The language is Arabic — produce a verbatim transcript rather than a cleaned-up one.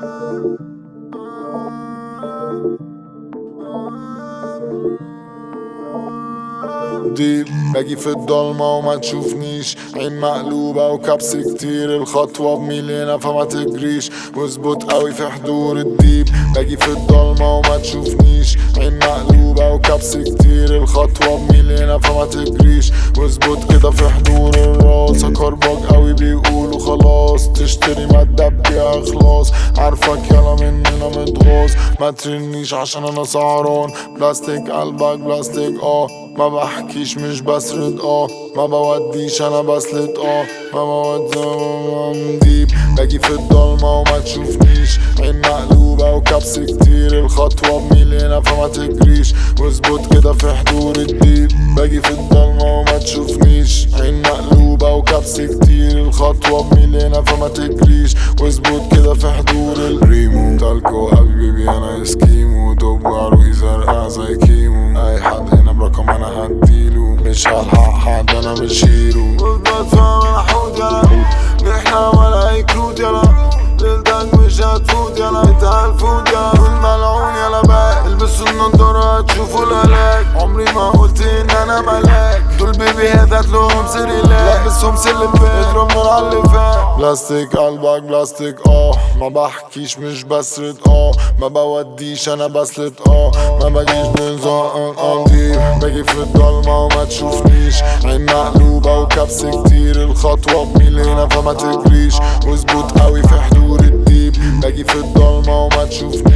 ديب باجي في الضلمة وما تشوفنيش، عين مقلوبة وكبس كتير، الخطوة بميلينا فما تجريش، واظبط قوي في حضور الديب. باجي في الضلمة وما تشوفنيش، عين مقلوبة وكبس كتير، الخطوة بميلينا فما تجريش، واظبط كده في حضور الراس. هكربج قوي بيقولوا خلاص، تشتري مادة بيها اخلاص، عارفك يلا مننا متغاظ، ما ترنيش عشان انا سهران. بلاستيك قلبك بلاستيك اه، ما بحكيش مش بسرد اه، ما بوديش انا بسلت اه، ما بودي ديب. باجي في الضلمة وما تشوفنيش، عين مقلوبة وكبس كتير، الخطوة بميلينا فما تجريش، واظبط كده في حضور الديب. باجي في الضلمة وما تشوفنيش، عين مقلوبة وكبس كتير، الخطوة بميلينا فما تجريش، واظبط كده في حضور الريمو. تالكو حبيبي انا اسكيمو، دوب وعروقي زرقاء زي كيمو، اي حد هنا برقم انا هديله، مش هلحق حد انا مش هيرو. وفضل فاهم انا حوت يلا، احنا ولا اي كروت يلا، ليلتك مش هتفوت يلا، انت هالفوت يلا، والملعون يلا بقى البسوا النضارة هتشوفوا الهلاك. عمري ما قلت ان انا ملاك، دول بيبيهات هاتلهم سريلاك، لبسهم سلبات اضرب نار على اللي فات. بلاستيك قلبك بلاستيك اه، ما بحكيش مش بسرد اه، ما بوديش انا بسلت اه، ما بجيش بنزق اه ديب. باجي في الضلمة وما تشوفنيش، عين مقلوبة وكبس كتير، الخطوة بميلينا فما تجريش، واظبط قوي في حضور الديب. باجي في الضلمة وما تشوفنيش،